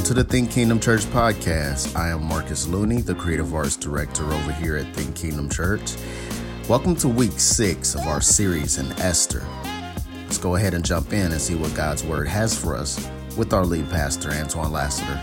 to the Think Kingdom Church podcast. I am Marcus Looney, the Creative Arts Director over here at Think Kingdom Church. Welcome to week 6 of our series in Esther. Let's go ahead and jump in and see what God's Word has for us with our lead pastor, Antoine Lassiter.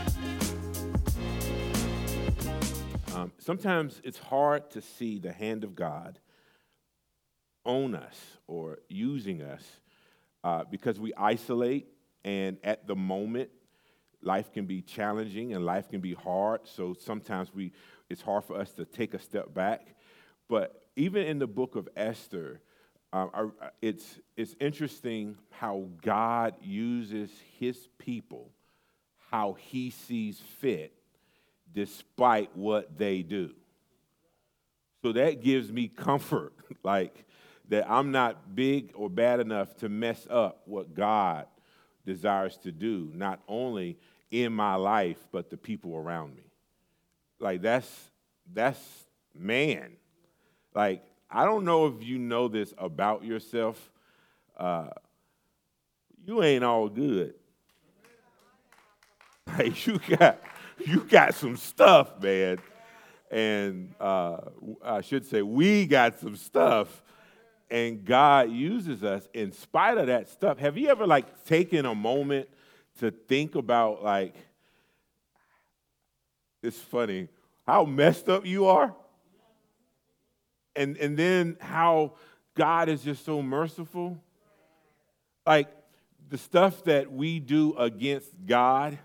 Sometimes it's hard to see the hand of God on us or using us because we isolate, and at the moment, life can be challenging and life can be hard. So sometimes it's hard for us to take a step back. But even in the book of Esther, it's interesting how God uses his people, how he sees fit, despite what they do. So that gives me comfort, like that I'm not big or bad enough to mess up what God desires to do, not only in my life, but the people around me. Like that's man. Like, I don't know if you know this about yourself. You ain't all good. Like you got some stuff, man. And I should say we got some stuff. And God uses us in spite of that stuff. Have you ever taken a moment to think about it's funny, how messed up you are? And then how God is just so merciful. Like the stuff that we do against God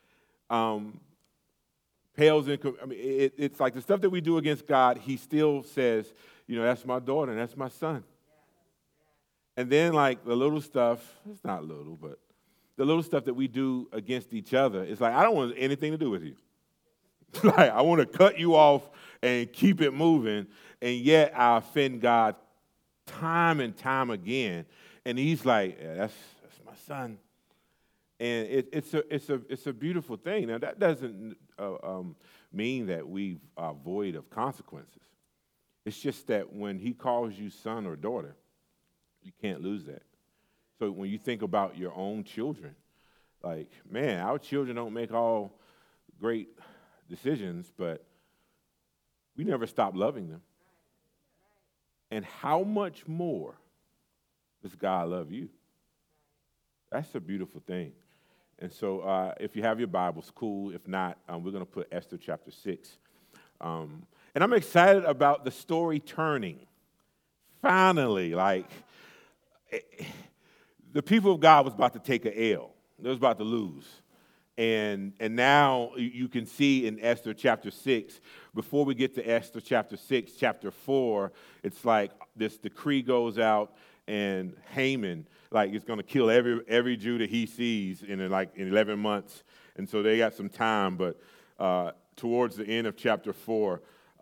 pales in. It's like the stuff that we do against God, he still says, that's my daughter and that's my son. And then the little stuff, it's not little, but the little stuff that we do against each other, it's like, I don't want anything to do with you. I want to cut you off and keep it moving, and yet I offend God time and time again. And he's like, yeah, that's my son. And it's a beautiful thing. Now, that doesn't mean that we are void of consequences. It's just that when he calls you son or daughter, you can't lose that. So when you think about your own children, our children don't make all great decisions, but we never stop loving them. And how much more does God love you? That's a beautiful thing. And so if you have your Bibles, cool. If not, we're going to put Esther chapter 6. And I'm excited about the story turning. Finally, the people of God was about to take an L. They was about to lose. And now you can see in Esther chapter 6, before we get to Esther chapter 6, chapter 4, it's like this decree goes out, and Haman is going to kill every Jew that he sees in 11 months. And so they got some time, but towards the end of chapter 4,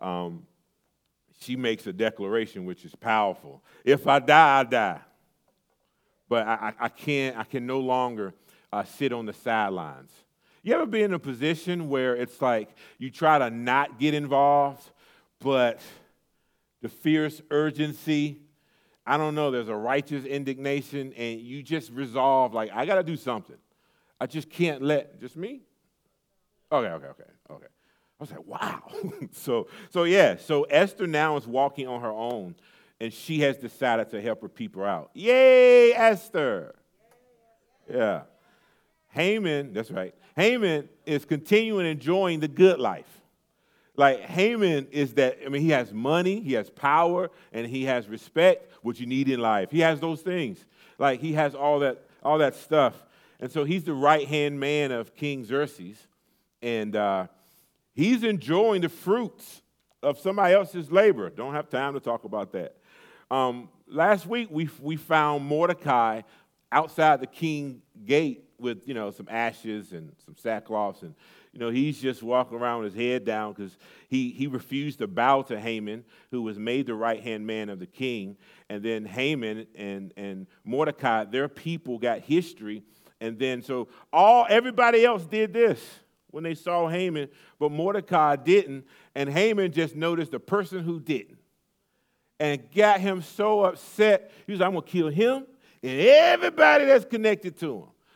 she makes a declaration which is powerful. If I die, I die. But I can no longer sit on the sidelines. You ever been in a position where it's like you try to not get involved, but the fierce urgency, I don't know, there's a righteous indignation, and you just resolve, I got to do something. I just can't just me? Okay. I was like, wow. So Esther now is walking on her own, and she has decided to help her people out. Yay, Esther! Yeah. Haman, that's right. Haman is continuing enjoying the good life. Haman is he has money, he has power, and he has respect, which you need in life. He has those things. He has all that stuff. And so he's the right-hand man of King Xerxes, and he's enjoying the fruits of somebody else's labor. Don't have time to talk about that. Last week, we found Mordecai outside the king gate with, some ashes and some sackcloths, and, he's just walking around with his head down because he refused to bow to Haman, who was made the right-hand man of the king. And then Haman and Mordecai, their people got history, and then so everybody else did this when they saw Haman, but Mordecai didn't, and Haman just noticed the person who didn't and got him so upset. He was like, I'm going to kill him and everybody that's connected to him.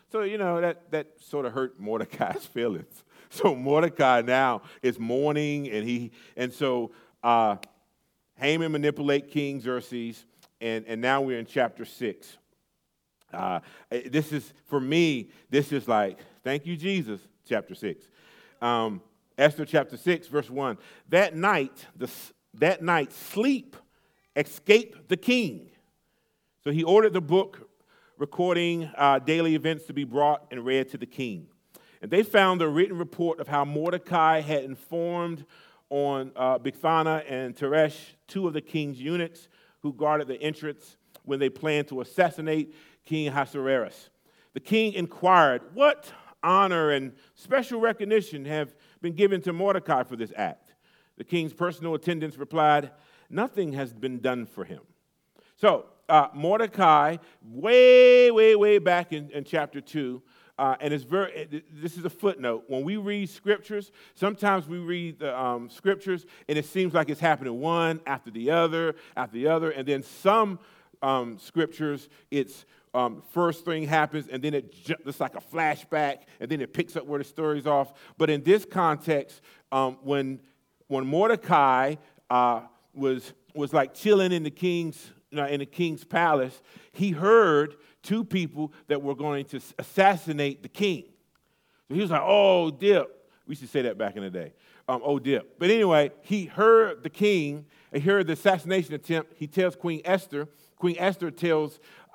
So, that sort of hurt Mordecai's feelings. So Mordecai now is mourning, and so Haman manipulate King Xerxes, and now we're in chapter 6. This is like, thank you, Jesus, chapter 6. Esther chapter 6, verse 1. That night, sleep escaped the king. So he ordered the book recording daily events to be brought and read to the king. And they found the written report of how Mordecai had informed on Bigthana and Teresh, two of the king's eunuchs who guarded the entrance when they planned to assassinate King Ahasuerus. The king inquired, what honor and special recognition have been given to Mordecai for this act? The king's personal attendants replied, nothing has been done for him. So Mordecai, way back in chapter 2, and this is a footnote. When we read scriptures, sometimes we read the scriptures, and it seems like it's happening one after the other, and then some scriptures, it's first thing happens, and then it's like a flashback, and then it picks up where the story's off. But in this context, when Mordecai was like chilling in the king's palace, he heard two people that were going to assassinate the king. So he was like, oh, dip. We used to say that back in the day. Oh, dip. But anyway, he heard the king, he heard the assassination attempt. He tells Queen Esther. Queen Esther tells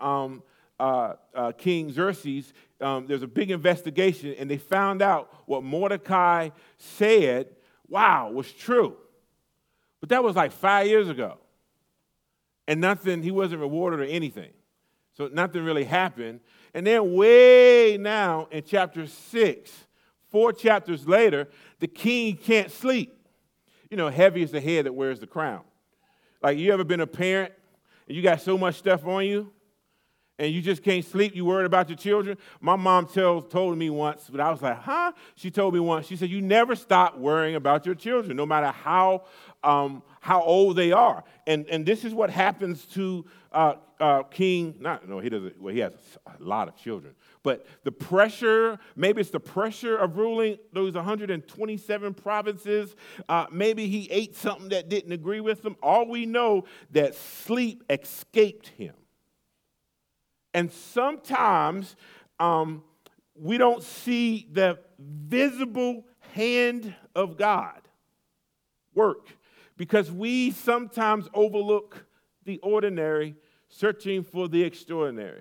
King Xerxes, there's a big investigation, and they found out what Mordecai said, was true. But that was like 5 years ago. And he wasn't rewarded or anything. So nothing really happened. And then way now in chapter 6, 4 chapters later, the king can't sleep. Heavy is the head that wears the crown. Like, you ever been a parent and you got so much stuff on you and you just can't sleep, you worried about your children? My mom told me once, but I was like, huh? She told me once, she said, you never stop worrying about your children, no matter how old they are. And this is what happens to King, he doesn't, he has a lot of children. But the pressure, maybe it's the pressure of ruling those 127 provinces. Maybe he ate something that didn't agree with him. All we know that sleep escaped him. And sometimes we don't see the visible hand of God work because we sometimes overlook the ordinary, searching for the extraordinary.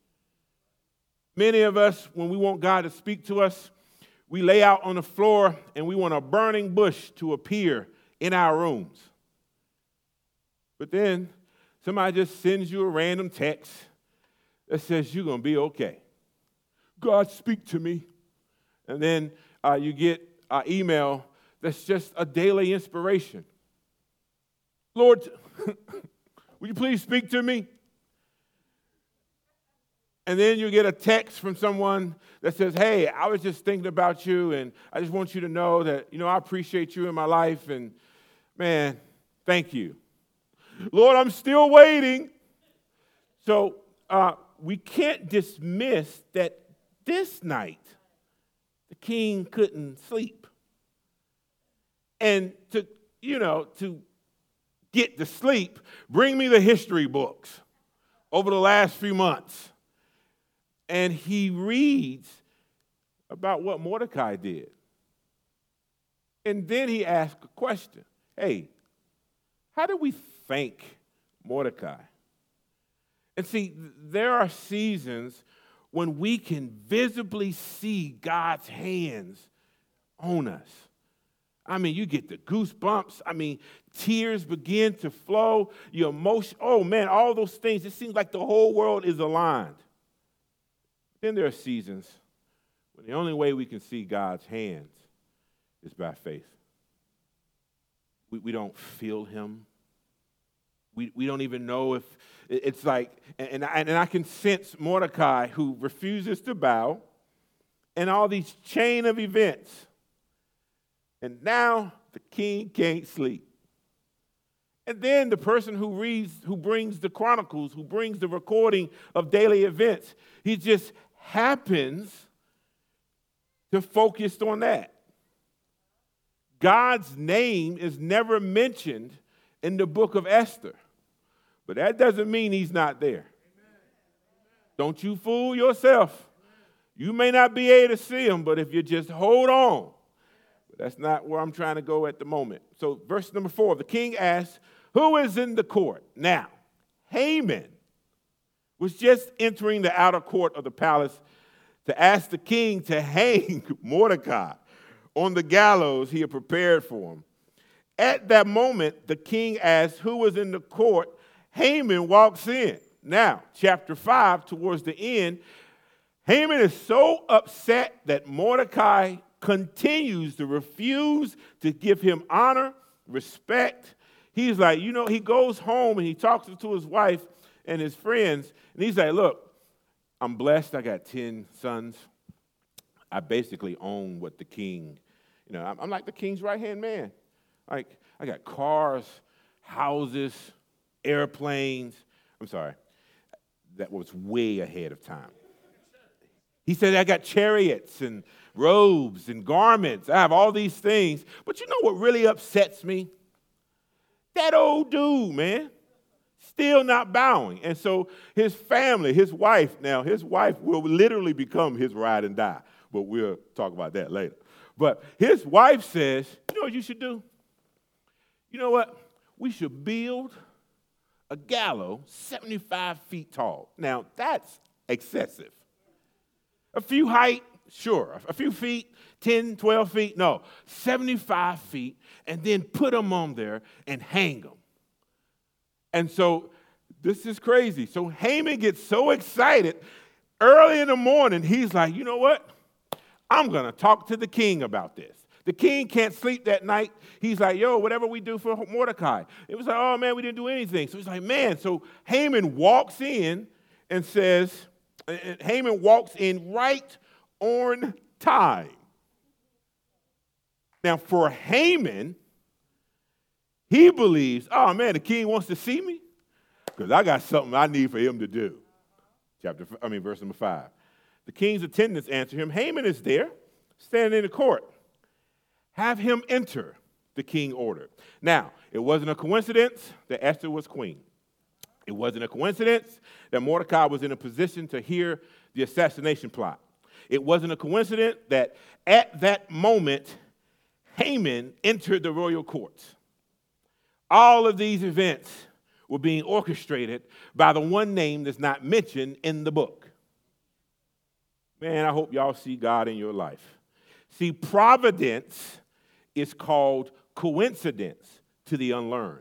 Many of us, when we want God to speak to us, we lay out on the floor and we want a burning bush to appear in our rooms. But then somebody just sends you a random text that says you're going to be okay. God, speak to me. And then you get an email that's just a daily inspiration. Lord, will you please speak to me? And then you get a text from someone that says, hey, I was just thinking about you, and I just want you to know that, I appreciate you in my life, and, man, thank you. Lord, I'm still waiting. So we can't dismiss that this night the king couldn't sleep. And to get to sleep, bring me the history books over the last few months. And he reads about what Mordecai did. And then he asks a question. Hey, how do we thank Mordecai? And see, there are seasons when we can visibly see God's hands on us. I mean, you get the goosebumps. I mean, tears begin to flow. Your emotion, oh man, all those things. It seems like the whole world is aligned. Then there are seasons when the only way we can see God's hands is by faith. We don't feel him. We don't even know if it's like, and I can sense Mordecai who refuses to bow and all these chain of events. And now the king can't sleep. And then the person who brings the chronicles, who brings the recording of daily events, he's just happens to focus on that. God's name is never mentioned in the book of Esther, but that doesn't mean he's not there. Don't you fool yourself. You may not be able to see him, but if you just hold on. But that's not where I'm trying to go at the moment. So verse number 4, the king asked, who is in the court? Now, Haman was just entering the outer court of the palace to ask the king to hang Mordecai on the gallows he had prepared for him. At that moment, the king asked who was in the court. Haman walks in. Now, chapter 5, towards the end, Haman is so upset that Mordecai continues to refuse to give him honor, respect. He's like, he goes home and he talks to his wife and his friends, and he's like, look, I'm blessed. I got 10 sons. I basically own what the king, I'm like the king's right-hand man. Like, I got cars, houses, airplanes. I'm sorry. That was way ahead of time. He said, I got chariots and robes and garments. I have all these things. But you know what really upsets me? That old dude, man, still not bowing. And so his family, his wife will literally become his ride and die. But we'll talk about that later. But his wife says, you know what you should do? You know what? We should build a gallows 75 feet tall. Now, that's excessive. A few height, sure. A few feet, 10, 12 feet, no. 75 feet, and then put them on there and hang them. And so this is crazy. So Haman gets so excited. Early in the morning, he's like, you know what? I'm going to talk to the king about this. The king can't sleep that night. He's like, whatever we do for Mordecai. It was like, oh, man, we didn't do anything. So he's like, man. So Haman walks in and says, Haman walks in right on time. Now, for Haman, he believes, oh, man, the king wants to see me because I got something I need for him to do. Verse number 5. The king's attendants answer him, Haman is there, standing in the court. Have him enter, the king ordered. Now, it wasn't a coincidence that Esther was queen. It wasn't a coincidence that Mordecai was in a position to hear the assassination plot. It wasn't a coincidence that at that moment, Haman entered the royal courts. All of these events were being orchestrated by the one name that's not mentioned in the book. Man, I hope y'all see God in your life. See, providence is called coincidence to the unlearned.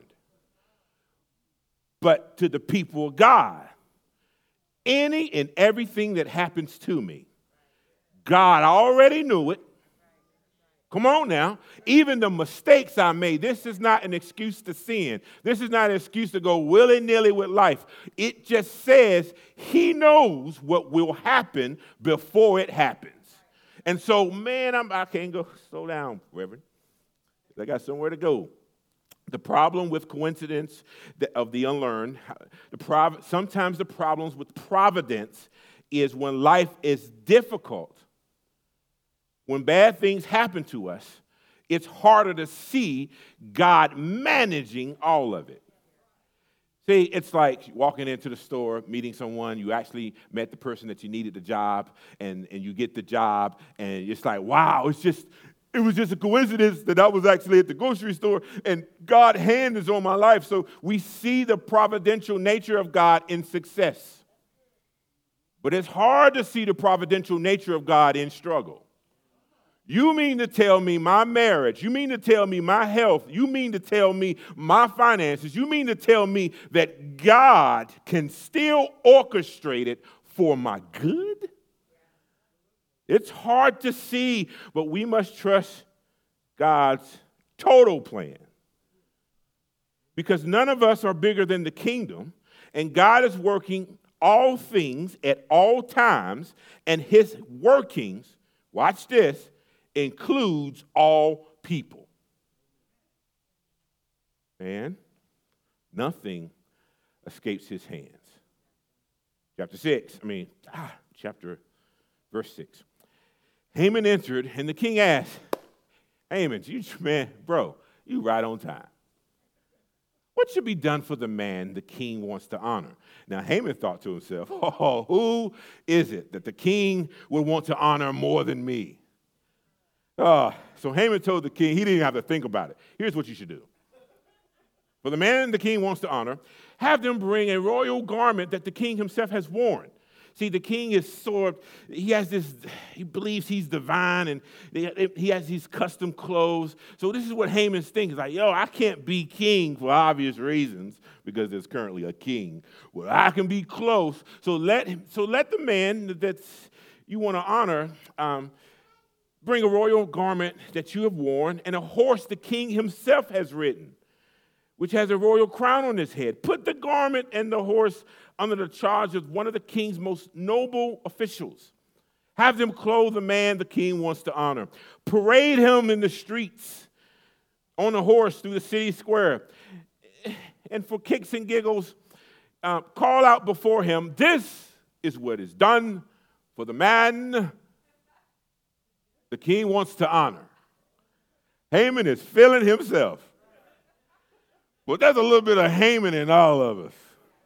But to the people of God, any and everything that happens to me, God already knew it. Come on now. Even the mistakes I made, this is not an excuse to sin. This is not an excuse to go willy-nilly with life. It just says he knows what will happen before it happens. And so, man, I can't go. Slow down, Reverend. I got somewhere to go. The problem with coincidence of the unlearned, sometimes the problems with providence is when life is difficult. When bad things happen to us, it's harder to see God managing all of it. See, it's like walking into the store, meeting someone, you actually met the person that you needed the job, and you get the job, and it's like, wow, it was just a coincidence that I was actually at the grocery store, and God's hand is on my life. So we see the providential nature of God in success. But it's hard to see the providential nature of God in struggle. You mean to tell me my marriage, you mean to tell me my health, you mean to tell me my finances, you mean to tell me that God can still orchestrate it for my good? It's hard to see, but we must trust God's total plan. Because none of us are bigger than the kingdom, and God is working all things at all times, and his workings, watch this, includes all people. Man, nothing escapes his hands. Chapter Verse 6. Haman entered, and the king asked, Haman, you right on time. What should be done for the man the king wants to honor? Now, Haman thought to himself, who is it that the king would want to honor more than me? So Haman told the king, he didn't have to think about it. Here's what you should do. For the man the king wants to honor, have them bring a royal garment that the king himself has worn. See, the king is he believes he's divine, and he has these custom clothes. So this is what Haman's thinking. He's like, I can't be king for obvious reasons, because there's currently a king. Well, I can be close. So let the man that you want to honor bring a royal garment that you have worn, and a horse the king himself has ridden, which has a royal crown on his head. Put the garment and the horse under the charge of one of the king's most noble officials. Have them clothe the man the king wants to honor. Parade him in the streets on a horse through the city square. And for kicks and giggles, call out before him, this is what is done for the man the king wants to honor. Haman is feeling himself. Well, there's a little bit of Haman in all of us.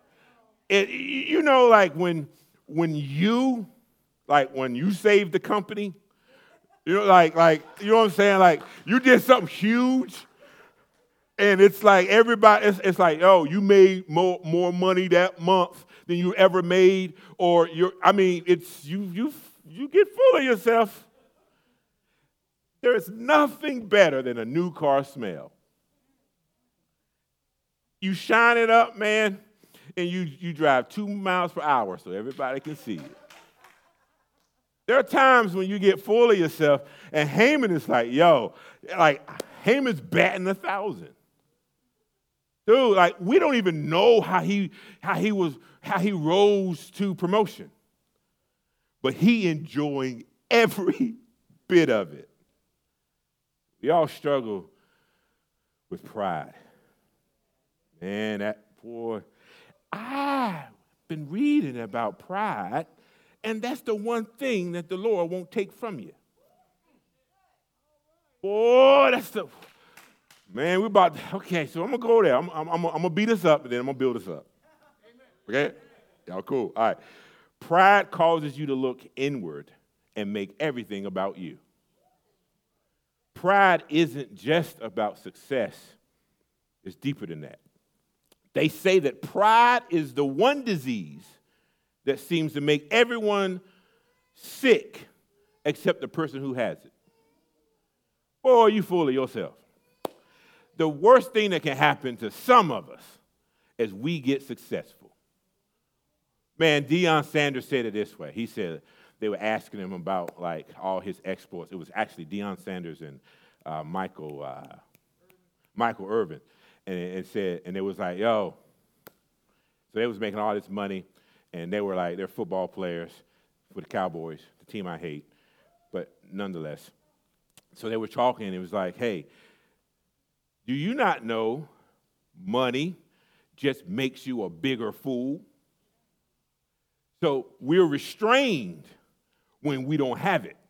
Like when you saved the company, you know what I'm saying? Like you did something huge, and it's like everybody, it's like, you made more money that month than you ever made, or you get full of yourself. There is nothing better than a new car smell. You shine it up, man, and you drive 2 miles per hour so everybody can see it. There are times when you get full of yourself, and Haman is like, Haman's batting 1,000. Dude, we don't even know how he rose to promotion. But he enjoying every bit of it. We all struggle with pride. Man, I've been reading about pride, and that's the one thing that the Lord won't take from you. Boy, man, okay, so I'm going to go there. I'm going to beat us up, and then I'm going to build us up. Okay? Y'all cool. All right. Pride causes you to look inward and make everything about you. Pride isn't just about success. It's deeper than that. They say that pride is the one disease that seems to make everyone sick except the person who has it. Boy, you fool of yourself. The worst thing that can happen to some of us is we get successful. Man, Deion Sanders said it this way. He said they were asking him about all his exploits. It was actually Deion Sanders and Michael Irvin. And it was like, so they was making all this money, and they were they're football players for the Cowboys, the team I hate, but nonetheless. So they were talking, and it was like, hey, do you not know money just makes you a bigger fool? So we're restrained when we don't have it.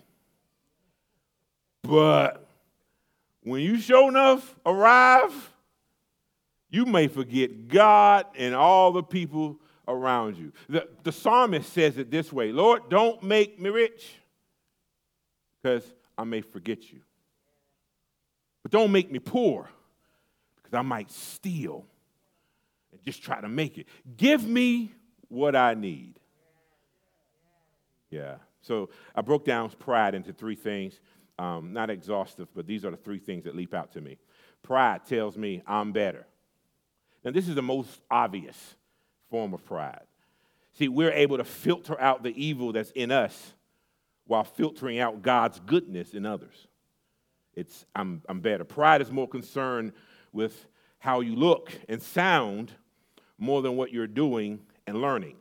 But when you sure enough arrive, you may forget God and all the people around you. The psalmist says it this way, Lord, don't make me rich because I may forget you. But don't make me poor because I might steal and just try to make it. Give me what I need. Yeah. So I broke down pride into 3 things. Not exhaustive, but these are the 3 things that leap out to me. Pride tells me I'm better. Now, this is the most obvious form of pride. See, we're able to filter out the evil that's in us while filtering out God's goodness in others. I'm better. Pride is more concerned with how you look and sound more than what you're doing and learning.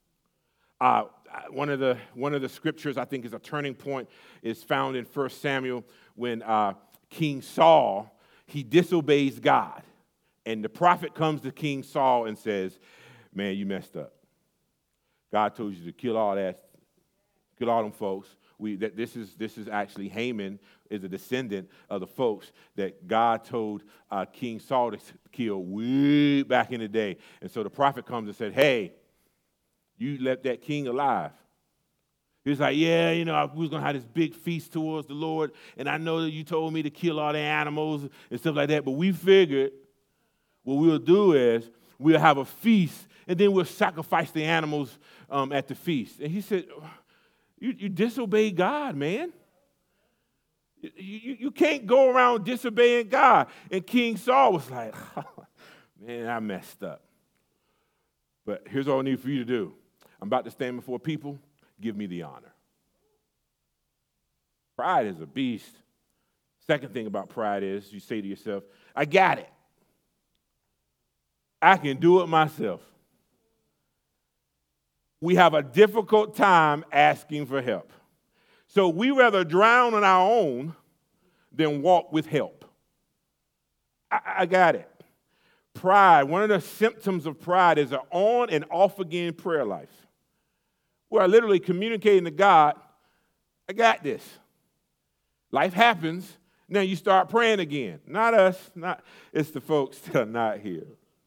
One of the scriptures I think is a turning point is found in 1 Samuel when King Saul, he disobeys God. And the prophet comes to King Saul and says, man, you messed up. God told you to kill all that Kill all them folks. This is actually Haman is a descendant of the folks that God told King Saul to kill way back in the day. And so the prophet comes and said, hey, you left that king alive. He's like, yeah, we was going to have this big feast towards the Lord, and I know that you told me to kill all the animals and stuff like that, but we figured what we'll do is we'll have a feast, and then we'll sacrifice the animals at the feast. And he said, you disobeyed God, man. You can't go around disobeying God. And King Saul was like, oh, man, I messed up. But here's all I need for you to do. I'm about to stand before people. Give me the honor. Pride is a beast. Second thing about pride is you say to yourself, I got it. I can do it myself. We have a difficult time asking for help. So we rather drown on our own than walk with help. I got it. Pride, one of the symptoms of pride is an on and off again prayer life. Where I literally communicating to God, I got this. Life happens, now you start praying again. Not us, it's the folks that are not here.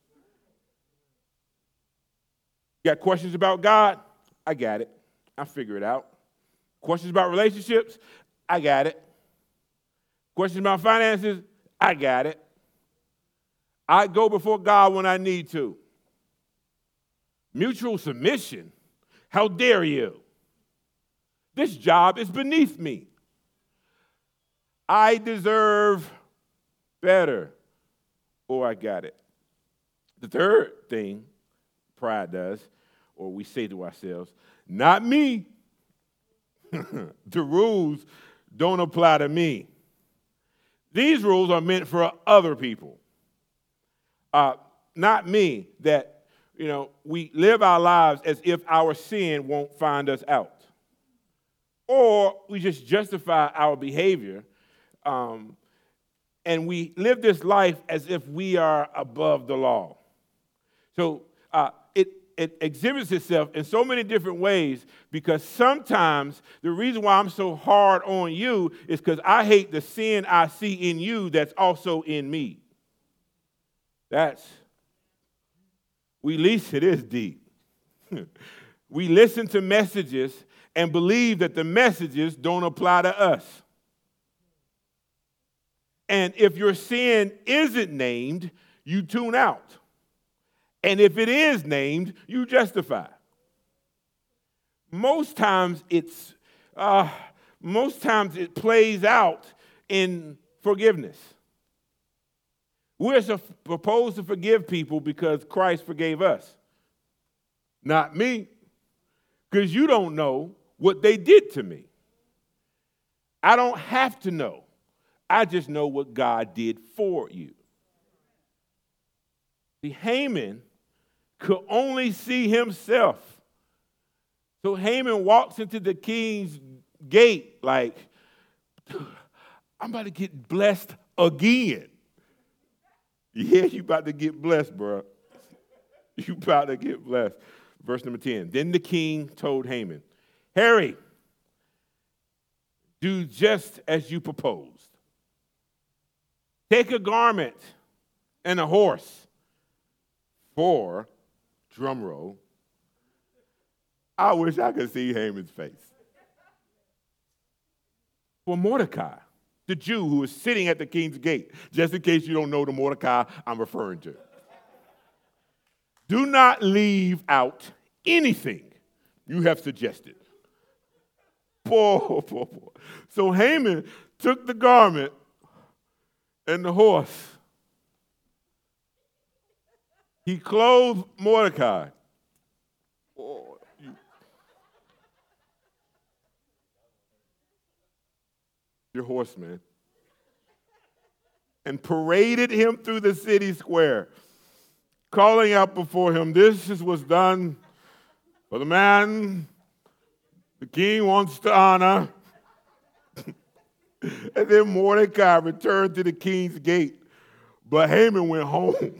You got questions about God? I got it. I'll figure it out. Questions about relationships? I got it. Questions about finances? I got it. I go before God when I need to. Mutual submission? How dare you? This job is beneath me. I deserve better. Or I got it. The third thing pride does, or we say to ourselves, not me. The rules don't apply to me. These rules are meant for other people. Not me, that we live our lives as if our sin won't find us out. Or we just justify our behavior, and we live this life as if we are above the law. So it exhibits itself in so many different ways, because sometimes the reason why I'm so hard on you is because I hate the sin I see in you that's also in me. It is deep. We listen to messages and believe that the messages don't apply to us. And if your sin isn't named, you tune out. And if it is named, you justify. Most times it plays out in forgiveness. We're supposed to forgive people because Christ forgave us. Not me, because you don't know what they did to me. I don't have to know. I just know what God did for you. See, Haman could only see himself. So Haman walks into the king's gate like, I'm about to get blessed again. Yeah, you about to get blessed, bro. You about to get blessed. Verse number 10. Then the king told Haman, Harry, do just as you proposed. Take a garment and a horse for, drum roll, I wish I could see Haman's face. For Mordecai, the Jew who is sitting at the king's gate, just in case you don't know the Mordecai I'm referring to. Do not leave out anything you have suggested. Poor. So Haman took the garment and the horse. He clothed Mordecai. Your horseman. And paraded him through the city square, calling out before him, this is what's done for the man the king wants to honor. And then Mordecai returned to the king's gate, but Haman went home.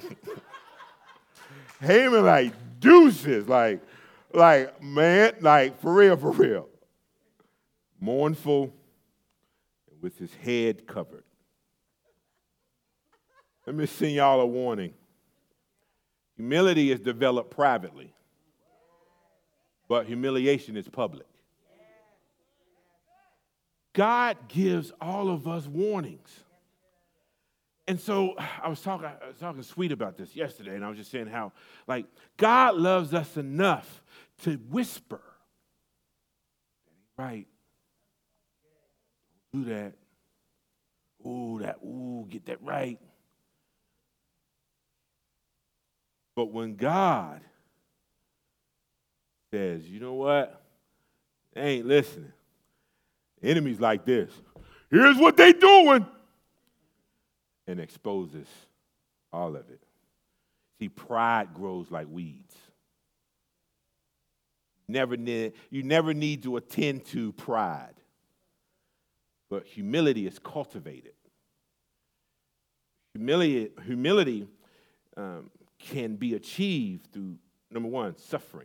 Haman like deuces, like man, like for real. mournful, and with his head covered. Let me send y'all a warning. Humility is developed privately, but humiliation is public. God gives all of us warnings. And so I was talking sweet about this yesterday, and I was just saying how, like, God loves us enough to whisper. Right. Do that. Get that right. But when God says, you know what? They ain't listening. Enemies like this. Here's what they doing. And exposes all of it. See, pride grows like weeds. You never need to attend to pride. But humility is cultivated. Humility can be achieved through, number one, suffering.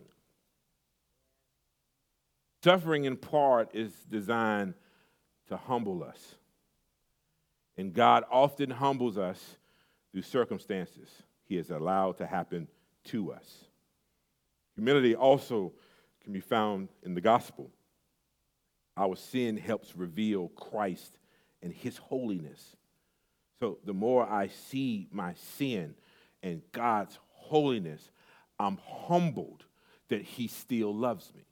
Suffering in part is designed to humble us. And God often humbles us through circumstances he has allowed to happen to us. Humility also can be found in the gospel. Our sin helps reveal Christ and his holiness. So the more I see my sin and God's holiness, I'm humbled that he still loves me.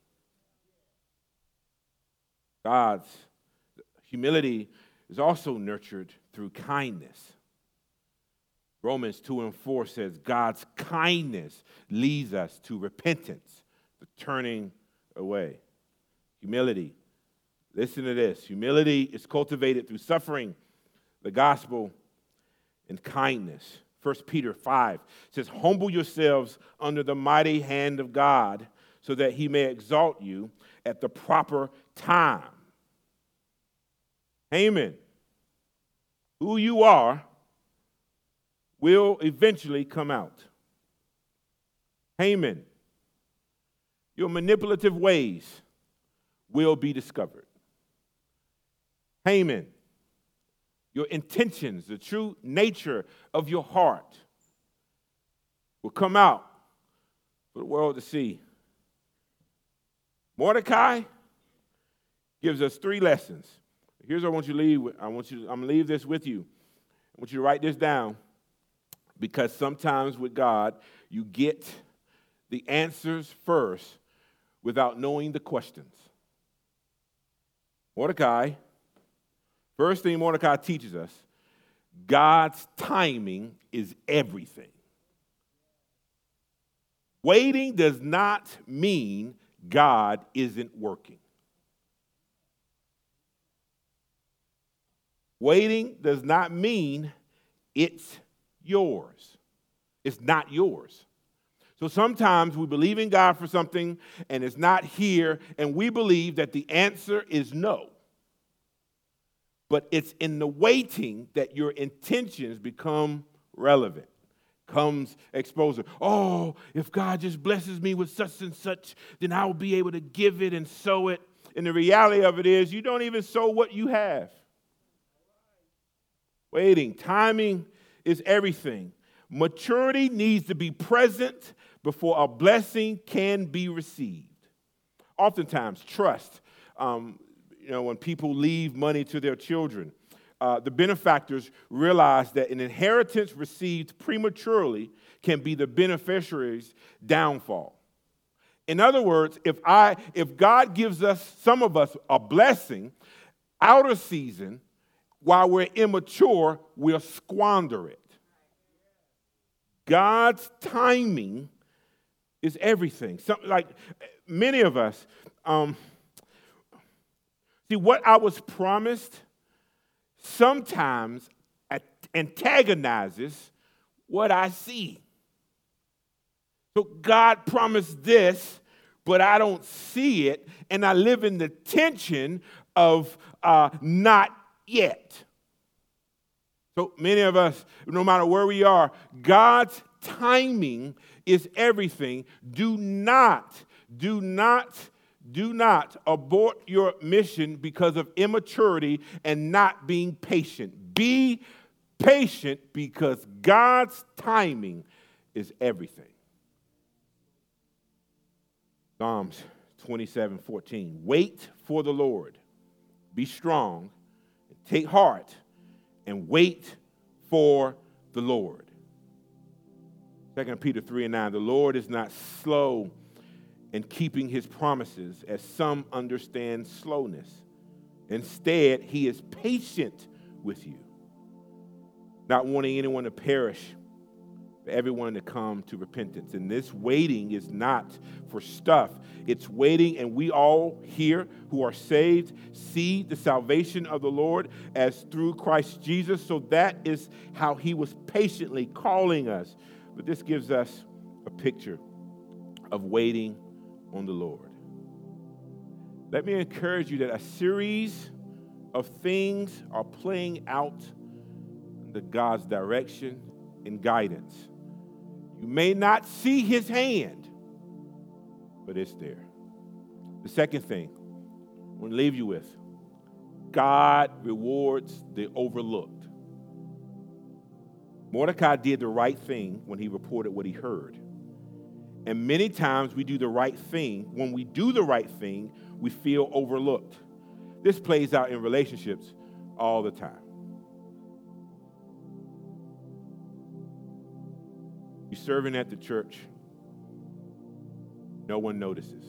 God's humility is also nurtured through kindness. Romans 2:4 says God's kindness leads us to repentance, the turning away. Humility. Listen to this. Humility is cultivated through suffering, the gospel, and kindness. 1 Peter 5 says, humble yourselves under the mighty hand of God so that he may exalt you at the proper time. Amen. Who you are will eventually come out. Haman, your manipulative ways will be discovered. Haman, your intentions, the true nature of your heart will come out for the world to see. Mordecai gives us 3 lessons. Here's what I want you to leave with. I'm going to leave this with you. I want you to write this down because sometimes with God, you get the answers first without knowing the questions. Mordecai, first thing Mordecai teaches us, God's timing is everything. Waiting does not mean God isn't working. Waiting does not mean it's yours. It's not yours. So sometimes we believe in God for something and it's not here, and we believe that the answer is no. But it's in the waiting that your intentions become relevant, comes exposure. Oh, if God just blesses me with such and such, then I will be able to give it and sow it. And the reality of it is you don't even sow what you have. Waiting, timing is everything. Maturity needs to be present before a blessing can be received. Oftentimes, trust. When people leave money to their children, the benefactors realize that an inheritance received prematurely can be the beneficiary's downfall. In other words, if God gives us, some of us, a blessing out of season, while we're immature, we'll squander it. God's timing is everything. Like many of us, see, what I was promised sometimes antagonizes what I see. So God promised this, but I don't see it, and I live in the tension of not yet. So many of us, no matter where we are, God's timing is everything. Do not Do not abort your mission because of immaturity and not being patient. Be patient because God's timing is everything. Psalms 27:14. Wait for the Lord. Be strong, take heart, and wait for the Lord. 2 Peter 3:9. The Lord is not slow in keeping his promises, as some understand slowness. Instead, he is patient with you, not wanting anyone to perish, but everyone to come to repentance. And this waiting is not for stuff. It's waiting, and we all here who are saved see the salvation of the Lord as through Christ Jesus. So that is how he was patiently calling us. But this gives us a picture of waiting on the Lord. Let me encourage you that a series of things are playing out under God's direction and guidance. You may not see his hand, but it's there. The second thing I want to leave you with, God rewards the overlooked. Mordecai did the right thing when he reported what he heard. And many times we do the right thing. When we do the right thing, we feel overlooked. This plays out in relationships all the time. You're serving at the church. No one notices.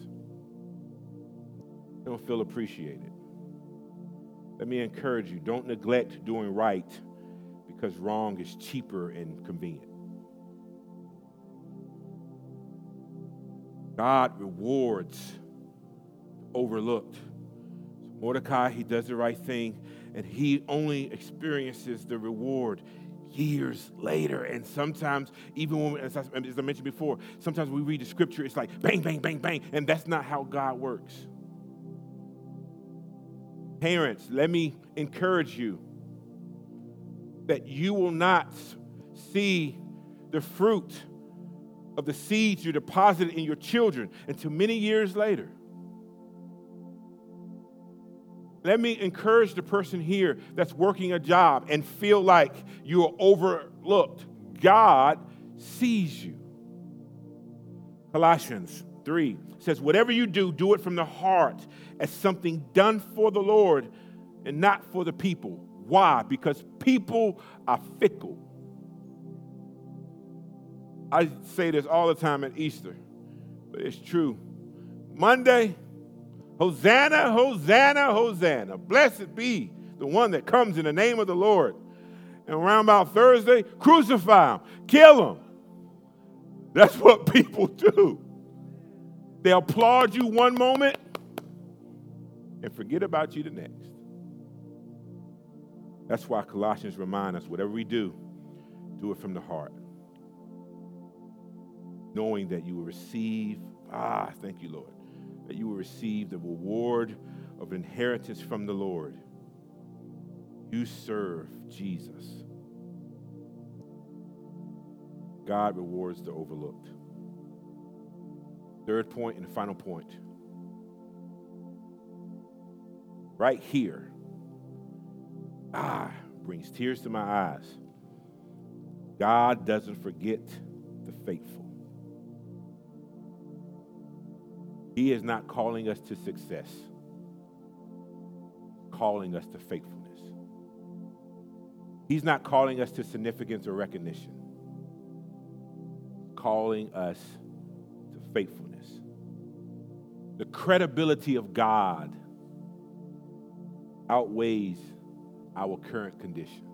You don't feel appreciated. Let me encourage you, don't neglect doing right because wrong is cheaper and convenient. God rewards overlooked. Mordecai, he does the right thing, and he only experiences the reward years later. And sometimes, even when, as I mentioned before, sometimes we read the scripture, it's like bang, bang, bang, bang, and that's not how God works. Parents, let me encourage you that you will not see the fruit of the seeds you deposited in your children until many years later. Let me encourage the person here that's working a job and feel like you are overlooked. God sees you. Colossians 3 says, whatever you do, do it from the heart as something done for the Lord and not for the people. Why? Because people are fickle. I say this all the time at Easter, but it's true. Monday, Hosanna, Hosanna, Hosanna. Blessed be the one that comes in the name of the Lord. And around about Thursday, crucify him, kill him. That's what people do. They applaud you one moment and forget about you the next. That's why Colossians remind us, whatever we do, do it from the heart. Knowing that you will receive, thank you, Lord, that you will receive the reward of inheritance from the Lord. You serve Jesus. God rewards the overlooked. Third point and final point. Right here, brings tears to my eyes. God doesn't forget the faithful. He is not calling us to success, calling us to faithfulness. He's not calling us to significance or recognition, calling us to faithfulness. The credibility of God outweighs our current condition.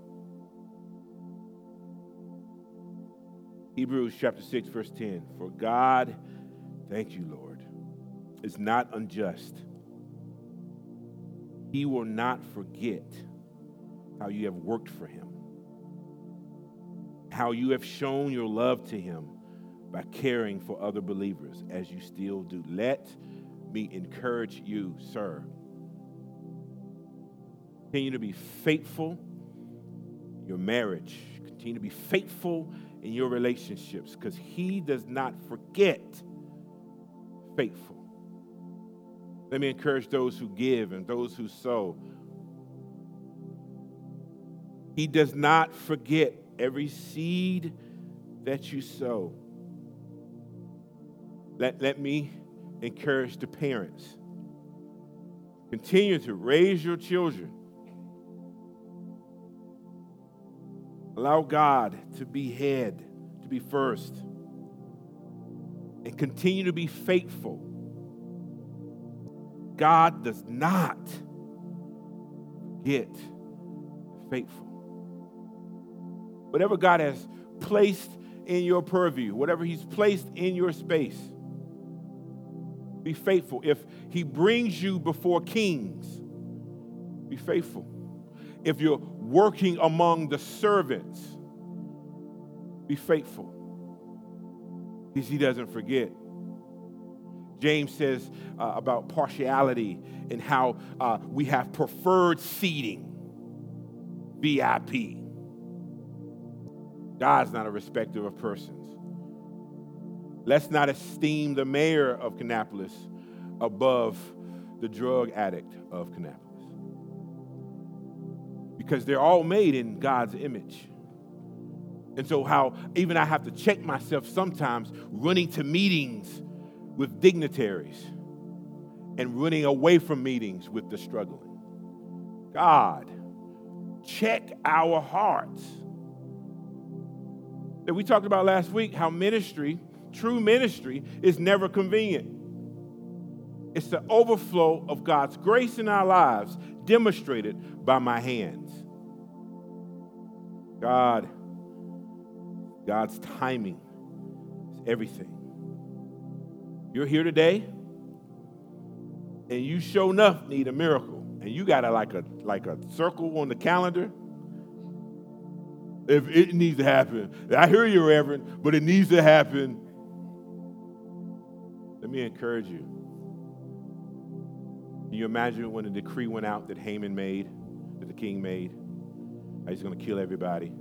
Hebrews chapter 6, verse 10. For God, thank you, Lord, is not unjust. He will not forget how you have worked for him, how you have shown your love to him by caring for other believers as you still do. Let me encourage you, sir. Continue to be faithful in your marriage. Continue to be faithful in your relationships because he does not forget faithful. Let me encourage those who give and those who sow. He does not forget every seed that you sow. Let me encourage the parents. Continue to raise your children. Allow God to be head, to be first. And continue to be faithful. God does not get faithful. Whatever God has placed in your purview, whatever He's placed in your space, be faithful. If He brings you before kings, be faithful. If you're working among the servants, be faithful. Because He doesn't forget. James says about partiality and how we have preferred seating, VIP. God's not a respecter of persons. Let's not esteem the mayor of Kannapolis above the drug addict of Kannapolis. Because they're all made in God's image. And so how even I have to check myself sometimes running to meetings with dignitaries and running away from meetings with the struggling. God, check our hearts. That we talked about last week, how ministry, true ministry, is never convenient. It's the overflow of God's grace in our lives demonstrated by my hands. God's timing is everything. You're here today, and you sure enough need a miracle, and you got like a circle on the calendar. If it needs to happen, I hear you, Reverend, but it needs to happen. Let me encourage you. Can you imagine when the decree went out that Haman made, that the king made? How he's going to kill everybody.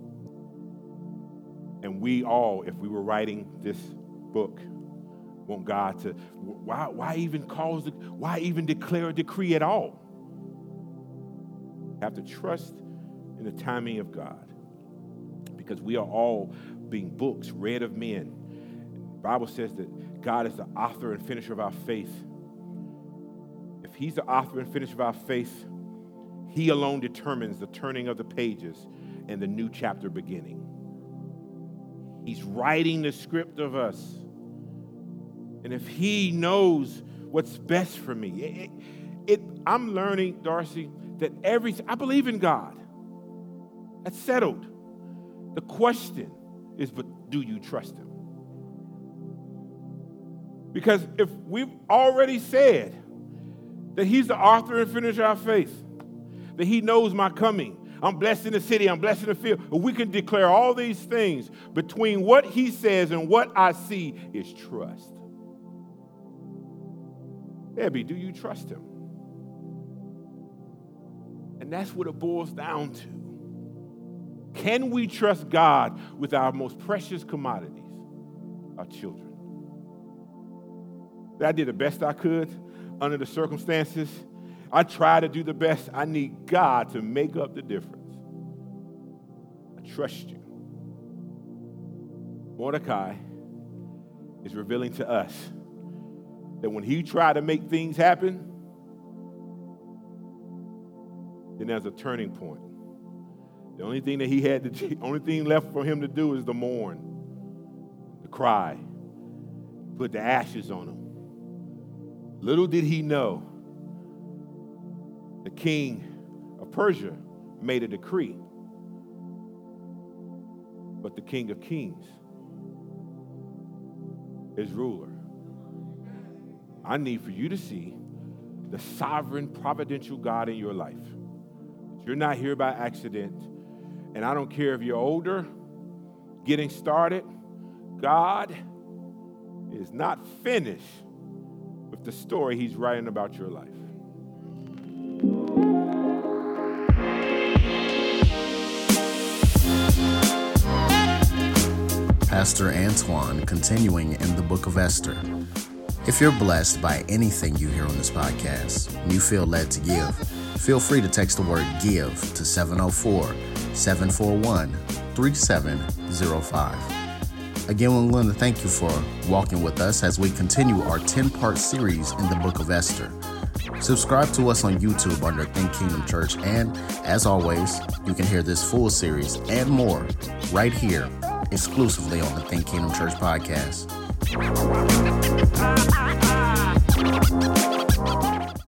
And we all, if we were writing this book, want God to, why even declare a decree at all? Have to trust in the timing of God. Because we are all being books read of men. The Bible says that God is the author and finisher of our faith. If He's the author and finisher of our faith, He alone determines the turning of the pages and the new chapter beginning. He's writing the script of us. And if He knows what's best for me, I'm learning, Darcy, that I believe in God. That's settled. The question is, but do you trust Him? Because if we've already said that He's the author and finisher of our faith, that He knows my coming, I'm blessed in the city, I'm blessed in the field, we can declare all these things. Between what He says and what I see is trust. Debbie, do you trust Him? And that's what it boils down to. Can we trust God with our most precious commodities, our children? I did the best I could under the circumstances. I try to do the best. I need God to make up the difference. I trust you. Mordecai is revealing to us that when he tried to make things happen, then there's a turning point. The only thing that the only thing left for him to do is to mourn, to cry, put the ashes on him. Little did he know, the king of Persia made a decree, but the King of Kings is ruler. I need for you to see the sovereign, providential God in your life. You're not here by accident. And I don't care if you're older, getting started, God is not finished with the story He's writing about your life. Pastor Antoine continuing in the book of Esther. If you're blessed by anything you hear on this podcast and you feel led to give, feel free to text the word GIVE to 704-741-3705. Again, we're going to thank you for walking with us as we continue our 10-part series in the book of Esther. Subscribe to us on YouTube under Think Kingdom Church, and as always, you can hear this full series and more right here, exclusively on the Think Kingdom Church podcast.